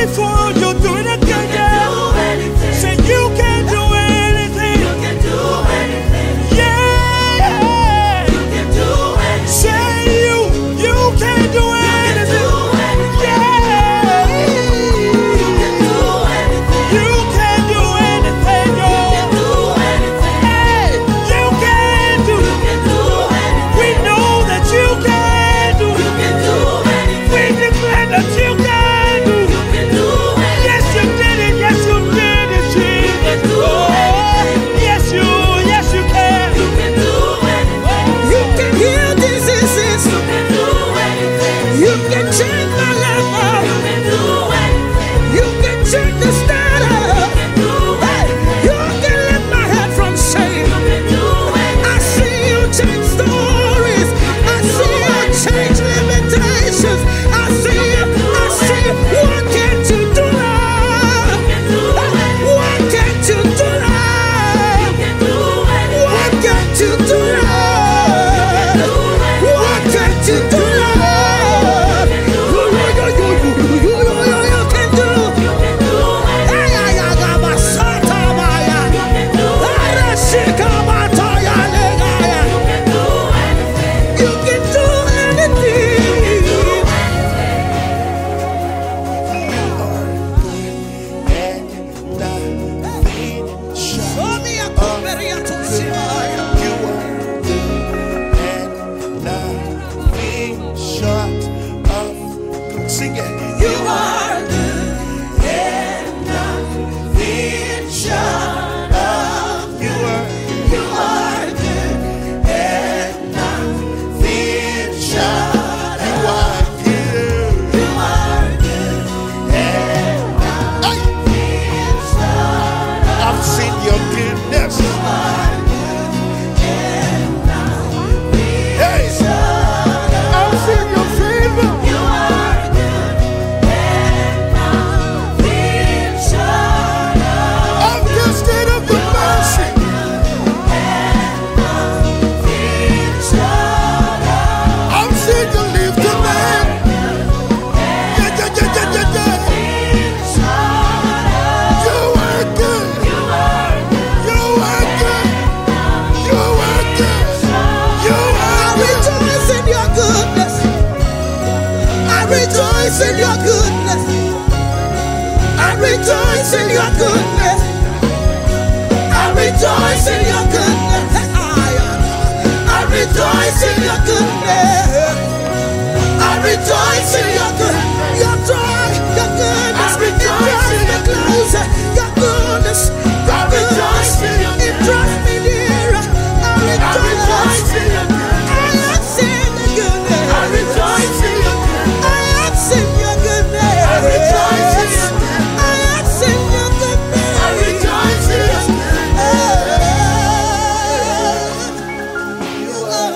before, you'll do it again. Say you can do anything. You can do anything. Yeah. You can do anything. Say you can do anything. Yeah. You can do anything. You can do anything. You can do anything. Hey, you can do. You can do anything. We know that you can do. You can do anything. We declare that you can do. You can do anything. Yes, you did it. Yes, you did it, Jesus. You can do anything. Yes, you can. You can do anything. You can heal diseases. You can do anything. You can change my life. You can do anything. You can change the status. You can do anything. You can lift my head from shame. You can do anything. I see you change stories. I see you change limitations. I see you. What can't you do now? What can't you do now? What can't you do now? What can't you do now? You can do. Hey, I got my sata maya. You can do anything. Show me a comeria to see. Sing it. You are good and nothing short of You are. you are good and nothing short You of are good. you are good and nothing short of I've seen your goodness. you are good and nothing Hey, short of I've seen your favor. you are good and nothing short of I've tasted of the mercy. I've seen you live the man. Yeah. You are good. You are good. You are good. You I are good. rejoice in your goodness. I rejoice in your goodness. I rejoice in your goodness. I rejoice in your goodness. I rejoice in your goodness. I rejoice in your goodness. Your joy, your goodness. It drives me closer. Your goodness, your goodness. It drives me nearer. I rejoice. I have seen the goodness. I have seen your goodness. I have seen your goodness. You are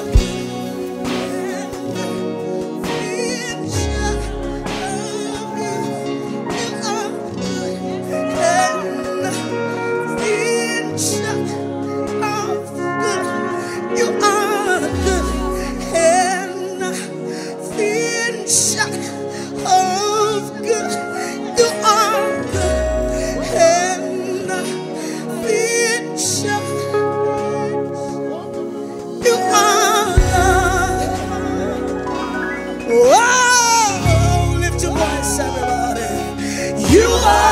you are good and nothing short of good. You are good and nothing short. You are good. Whoa, lift your voice, everybody. You are